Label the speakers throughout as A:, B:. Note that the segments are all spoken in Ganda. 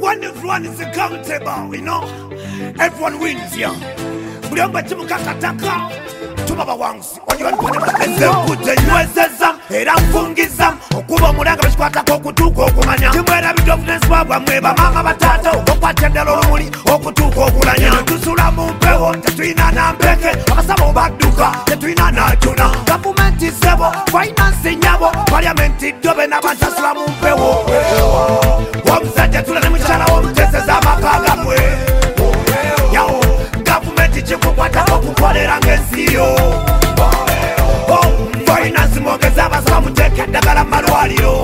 A: when everyone is accountable, you know, everyone wins here. Buliomba chimukakataka tubaba wangusi onyibanipanemaezekute nywezeza era nfungiza okuba omulanga bakikwatako okutuuka okumanya timwera bidofensi bwabwamwe bamama batata okokwatya ddala olumuli okutuuka okulanya tusula mu mpewo tetulina nampeke abasaba obadduka tetulina najuna gavumenti sebo fainansi nyabo paliamenti dobe n'abantu asula mu mpewo omusajja tula ne mukyala w'omuteseza amaka gamwe yawo gavumenti kikukwatako okukolera ng'ensiyo finance mwongeza abasaba muteeka eddagala mu malwaliro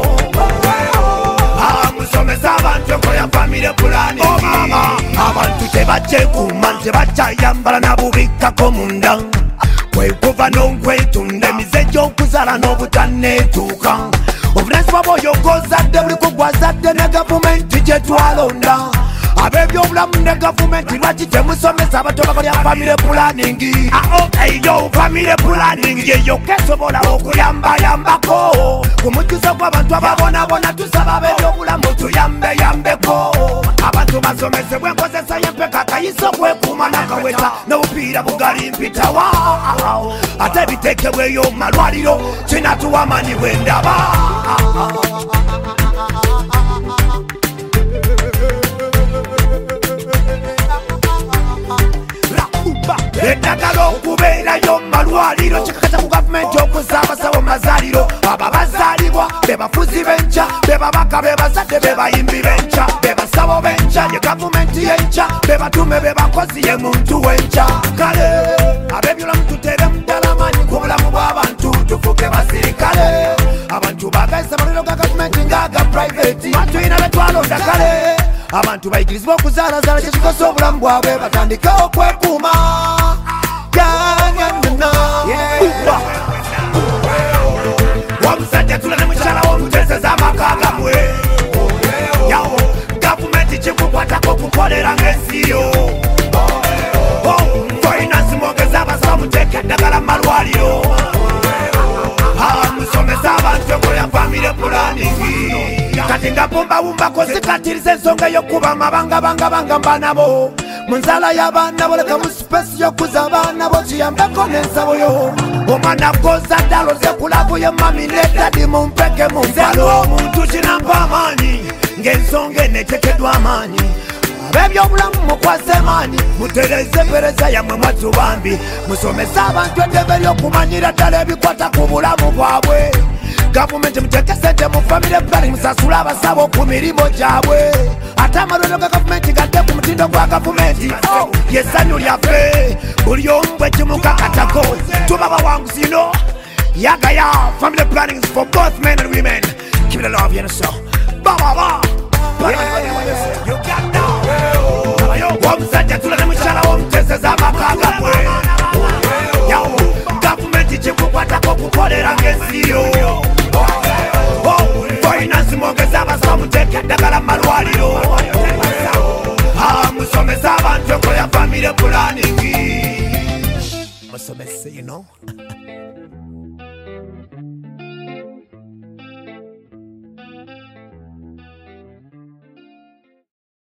A: musomesa abantu ekola family planning abantu tebakyekuuma tebakyayambala nabubikkako munda kwekuva n'okwetunda emize gy'okuzala n'obutaneetuuka obuvunanyizibwa bw'oyo kozadde buli kugwazadde ne gavumenti gye twalonda ab'ebyobulamu ne gavumenti lwaki temusomesa abato bakolya family planning eyo family planning yeyo kesobola okuyambayambako ku mujjuzo gw'abantu ababonabona tusaba ab'ebyobulamu tuyambeyambeko abantu basomesebwa enkozesa y'empeka akayiso okwekuuma n'akaweta n'obupiira bugali mpitawa ate ebiteekebweyo mu malwaliro kinatuwa amaanyi bw'endaba eddagala okubeerayo mu malwaliro kikakata ku gavumenti okuzza abasawo mu mazaaliro abo abazaalibwa be bafuzi b'enkya be babaka be bazadde be bayimbi b'enkya be basawo b'enkya ye gavumenti y'enkya be batume be bakozi ye muntu w'enkya kale ab'ebyobulamu tuteere mu ddala amaanyi ku bulamu bw'abantu tufuuke basirikale abantu bagayisa amalwaliro ga gavumenti ng'aga private batuyina be twalonda kale abantu bayigirizibwa okuzaalazaala kyekikosa obulamu bwabwe batandike okwekuuma omusajja tula ne mukyala w'omuteseza amaka gamwe yawo gavumenti kikukwatako okukolera ng'ensiyo finance mwongeza abasaba muteeka eddagala mu malwaliro musomesa abantu ekola family planning kati nga bumbawumbako zikatiriza ensonga y'okuba amabangabangabanga mbanabo mu nzala y'abaana bo leka mu sipesi y'okuza abaana bo kiyambeko n'ensabo yo omwana goza ddaloze kulabu ye mami neddadi mu mpeke mu mpalo omuntu kinampa amaanyi ng'ensonga eneteekeddwa amaanyi ab'ebyobulamu mukwase amaanyi mutereze empereza yammwe mwatubambi musomese abantu eddembe ly'okumanyira ddala ebikwata ku bulamu bwabwe gavumenti muteeke sente mu family planning musasula abasabo ku mirimu gyabwe ate amalwaliro ga gavumenti gadde ku mutindo gwa gavumenti yesanyu lyaffe buli omu bwe kimukakatako tuba bawanguzi ino yagaya family planning is for both men and women give it a love you so baba omusajja tula ne mukyala w'omuteseza amaka gamwe yawo gavumenti kikukwatako okukolera ng'ensiyo finance mwongeza abasaba muteeka eddagala mu malwaliro musomesa abantu ekola family planning musomese you know